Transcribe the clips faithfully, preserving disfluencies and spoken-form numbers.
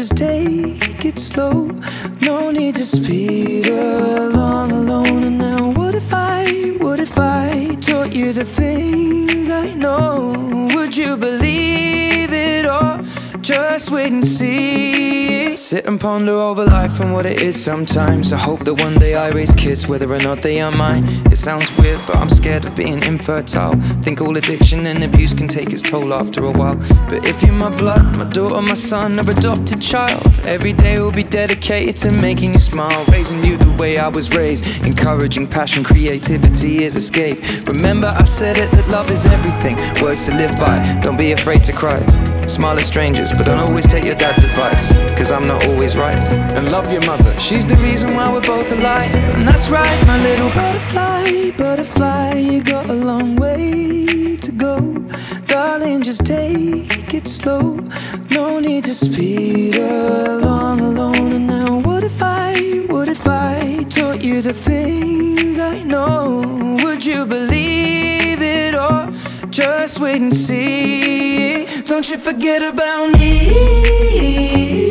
just take it slow. No need to speed along alone. And now what if I, what if I taught you the things I know? Would you believe it or just wait and see? Sit and ponder over life and what it is sometimes. I hope that one day I raise kids, whether or not they are mine. It sounds weird, but I'm scared of being infertile. Think all addiction and abuse can take its toll after a while. But if you're my blood, my daughter, my son, or adopted child, every day will be dedicated to making you smile. Raising you the way I was raised, encouraging passion, creativity is escape. Remember I said it, that love is everything, words to live by. Don't be afraid to cry, smile at strangers, but don't always take your dad's advice, cause I'm not always right. And love your mother, she's the reason why we're both alive. And that's right, my little butterfly, butterfly, you got a long way to go. Darling, just take it slow. No need to speed along alone. And now what if I, what if I taught you the things I know? Would you believe it or just wait and see? Don't you forget about me.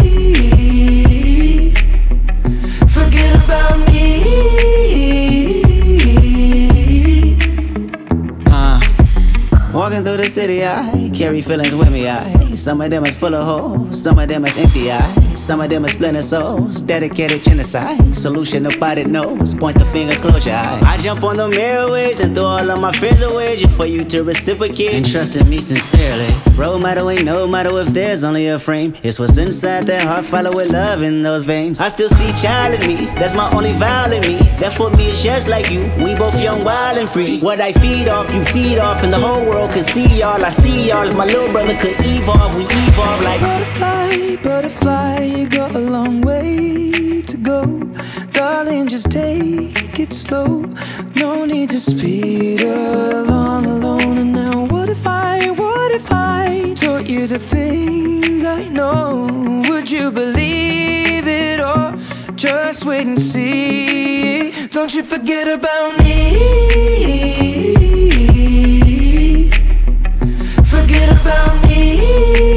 Forget about me. Uh, walking through the city, I carry feelings with me. I some of them is full of holes, some of them is empty eyes, some of them is splinter souls, dedicated genocide. Solution nobody knows. Point the finger, close your eye. I jump on the airways and throw all of my fears away just for you to reciprocate and trust in me sincerely. Role model ain't no matter if there's only a frame. It's what's inside that heart, follow with love in those veins. I still see child in me, that's my only vow in me. That for me is just like you, we both young, wild and free. What I feed off, you feed off, and the whole world could see y'all. I see y'all, if my little brother could evolve, we evolve like butterfly, butterfly, you got a long way to go. Darling, just take it slow. No need to speed along alone. And now what if I, what if I taught you the things I know? Would you believe it or just wait and see? Don't you forget about me. Forget about me.